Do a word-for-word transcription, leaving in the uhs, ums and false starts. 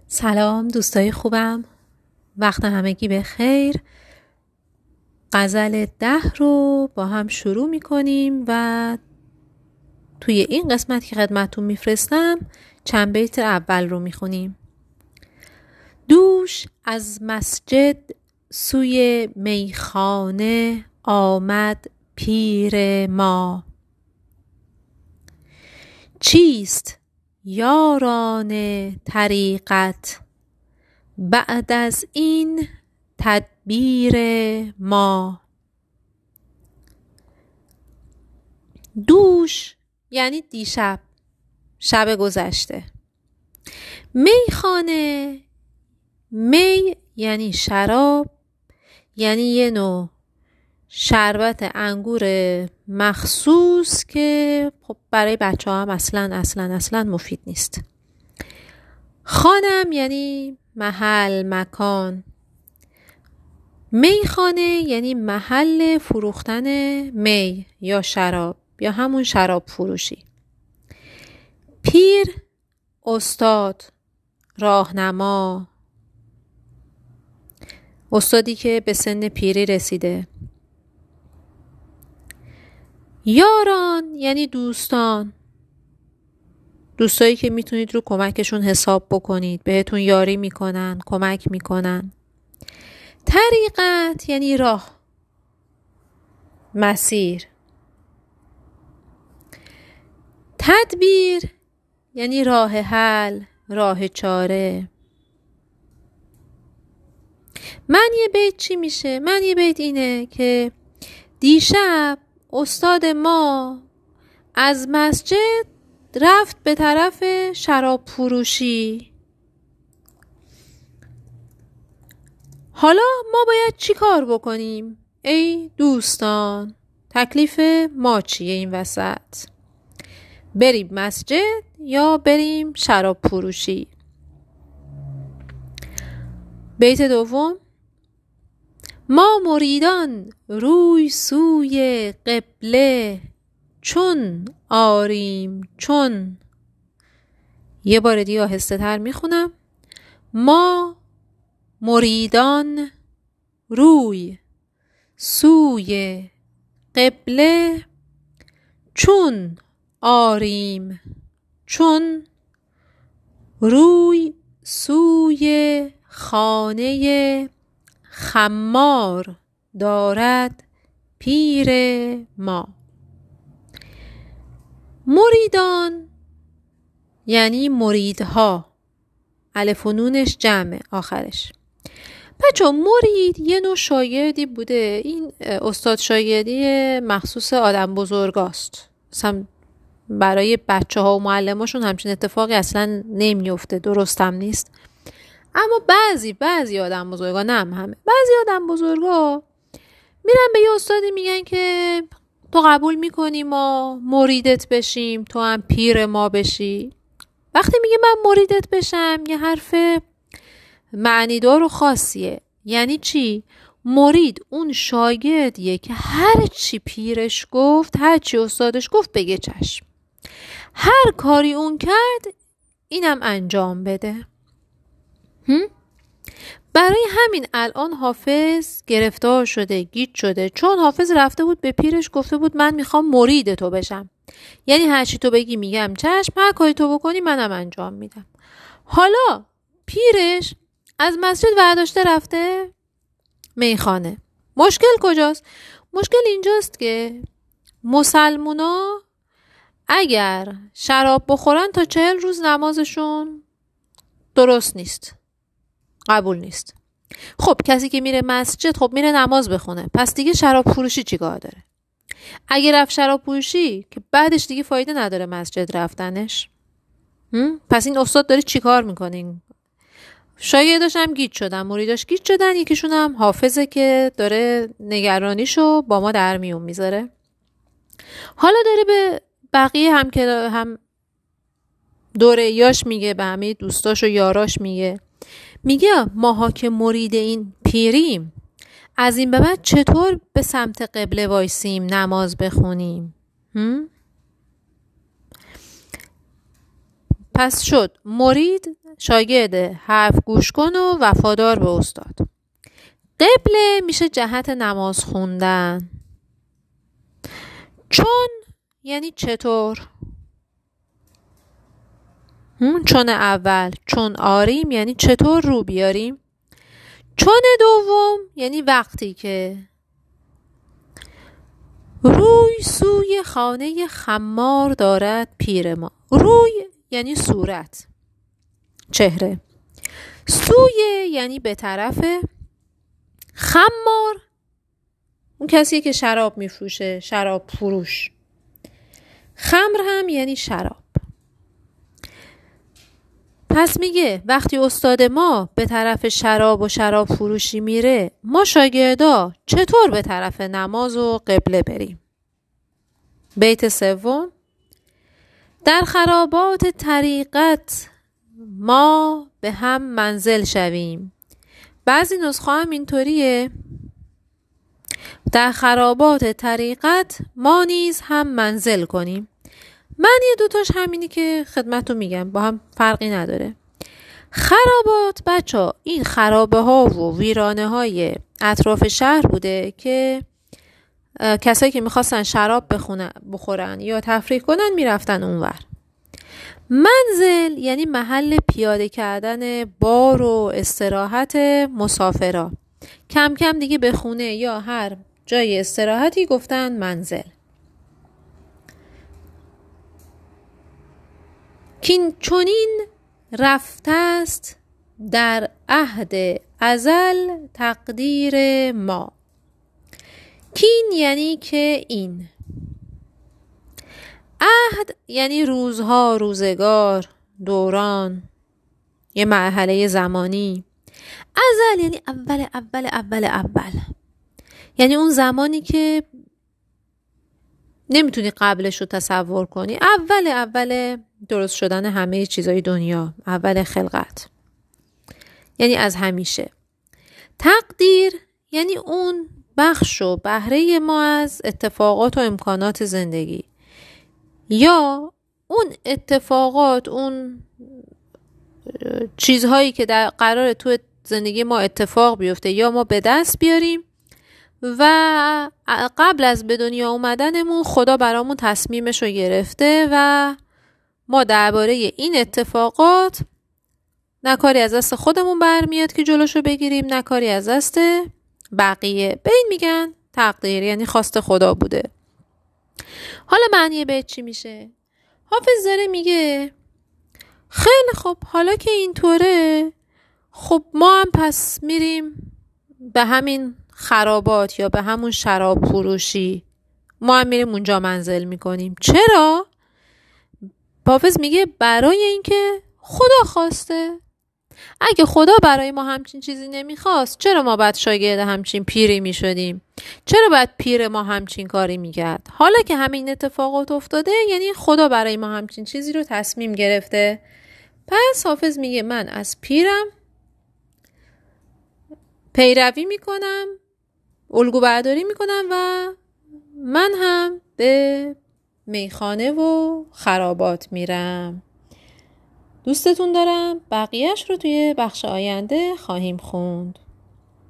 سلام دوستای خوبم، وقت همگی به خیر. غزل ده رو با هم شروع میکنیم و توی این قسمت که خدمتتون میفرستم چند بیت اول رو میخونیم. دوش از مسجد سوی میخانه آمد پیر ما، چیست یاران طریقت بعد از این تدبیر ما؟ دوش یعنی دیشب، شب گذشته. میخانه، می یعنی شراب، یعنی یه نوع شربت انگور مخصوص که خب برای بچه ها هم اصلا اصلا اصلا مفید نیست. خانم یعنی محل، مکان. میخانه یعنی محل فروختن می یا شراب یا همون شراب فروشی. پیر، استاد، راهنما، استادی که به سن پیری رسیده. یاران یعنی دوستان، دوستایی که میتونید رو کمکشون حساب بکنید، بهتون یاری میکنن، کمک میکنن. طریقت یعنی راه، مسیر. تدبیر یعنی راه حل، راه چاره. من یه بیت چی میشه؟ من یه بیت اینه که دیشب استاد ما از مسجد رفت به طرف شراب فروشی. حالا ما باید چی کار بکنیم؟ ای دوستان، تکلیف ما چیه این وسط؟ بریم مسجد یا بریم شراب فروشی؟ بیت دوم، ما مریدان روی سوی قبله چون آریم چون. یه بار دیگه آهسته تر میخونم. ما مریدان روی سوی قبله چون آریم چون. روی سوی خانه خمار دارد پیر ما. مریدان یعنی مریدها، الف و نونش جمعه آخرش. بچه مرید یه نوع شاگردی بوده، این استاد شاگردی مخصوص آدم بزرگاست. مثلا برای بچه ها و معلماشون همچین اتفاقی اصلا نمیفته، درست هم نیست. اما بعضی بعضی آدم بزرگا، نه همه، بعضی آدم بزرگا میرن به یه استادی میگن که تو قبول میکنی ما مریدت بشیم، تو هم پیر ما بشی. وقتی میگه من مریدت بشم، یه حرف معنیدار و خاصیه. یعنی چی؟ مرید اون شاگردیه که هر چی پیرش گفت، هر چی استادش گفت بگه چشم، هر کاری اون کرد اینم انجام بده. هم؟ برای همین الان حافظ گرفتار شده، گیج شده، چون حافظ رفته بود به پیرش گفته بود من میخوام مرید تو بشم. یعنی هر چی تو بگی میگم چشم، هر کاری تو بکنی منم انجام میدم. حالا پیرش از مسجد برداشته رفته میخانه. مشکل کجاست؟ مشکل اینجاست که مسلمونا اگر شراب بخورن تا چهل روز نمازشون درست نیست، قبول نیست. خب کسی که میره مسجد خب میره نماز بخونه، پس دیگه شراب فروشی چی کار داره؟ اگه رفت شراب فروشی که بعدش دیگه فایده نداره مسجد رفتنش. پس این استاد داره چی کار میکنه؟ شاگرداش هم گیج شدن، مریداش گیج شدن، یکیشون هم حافظه که داره نگرانیشو با ما در میون میذاره. حالا داره به بقیه هم که هم دوره یاش میگه، به همه دوستاش و یاراش میگه، میگه ماها که مرید این پیریم، از این به بعد چطور به سمت قبله وایسیم نماز بخونیم؟ پس شد مرید شاگرد حرف گوش کن و وفادار به استاد. قبله میشه جهت نماز خوندن. چون یعنی چطور. چون اول، چون آریم یعنی چطور رو بیاریم. چون دوم یعنی وقتی که. روی سوی خانه خمار دارد پیر ما. روی یعنی صورت، چهره. سوی یعنی به طرف. خمار اون کسیه که شراب میفروشه، شراب فروش. خمر هم یعنی شراب. پس میگه وقتی استاد ما به طرف شراب و شراب فروشی میره، ما شاگردا چطور به طرف نماز و قبله بریم؟ بیت سوم. در خرابات طریقت ما به هم منزل شویم. بعضی نسخه هم اینطوریه. در خرابات طریقت ما نیز هم منزل کنیم. من یه دوتاش همینی که خدمتو میگم، با هم فرقی نداره. خرابات بچه ها این خرابه ها و ویرانه های اطراف شهر بوده که کسایی که میخواستن شراب بخونن بخورن یا تفریح کنن میرفتن اونور. منزل یعنی محل پیاده کردن بار و استراحت مسافرا. کم کم دیگه به خونه یا هر جای استراحتی گفتن منزل. کین چونین رفته است در عهد ازل تقدیر ما. کین یعنی که این. عهد یعنی روزها، روزگار، دوران، یه مرحله زمانی. ازل یعنی اول اول اول اول، یعنی اون زمانی که نمیتونی قبلش رو تصور کنی. اول اول درست شدن همه چیزای دنیا، اول خلقت، یعنی از همیشه. تقدیر یعنی اون بخش و بهره ما از اتفاقات و امکانات زندگی، یا اون اتفاقات، اون چیزهایی که در قرار تو زندگی ما اتفاق بیفته یا ما به دست بیاریم و قبل از به دنیا اومدنمون خدا برامون تصمیمش رو گرفته و ما درباره این اتفاقات نه کاری از دست خودمون برمیاد که جلوشو بگیریم، نه کاری از دست بقیه. به این میگن تقدیر، یعنی خواست خدا بوده. حالا معنی بیت چی میشه؟ حافظ داره میگه خیلی خب حالا که اینطوره، خب ما هم پس میریم به همین خرابات یا به همون شراب فروشی، ما هم میریم اونجا منزل میکنیم. چرا؟ حافظ میگه برای اینکه خدا خواسته. اگه خدا برای ما همچین چیزی نمیخواست، چرا ما باید شاگرد همچین پیری میشدیم؟ چرا باید پیر ما همچین کاری میکرد؟ حالا که همین اتفاقات افتاده، یعنی خدا برای ما همچین چیزی رو تصمیم گرفته. پس حافظ میگه من از پیرم پیروی میکنم، الگو برداری میکنم و من هم به میخانه و خرابات میرم. دوستتون دارم. بقیهش رو توی بخش آینده خواهیم خوند.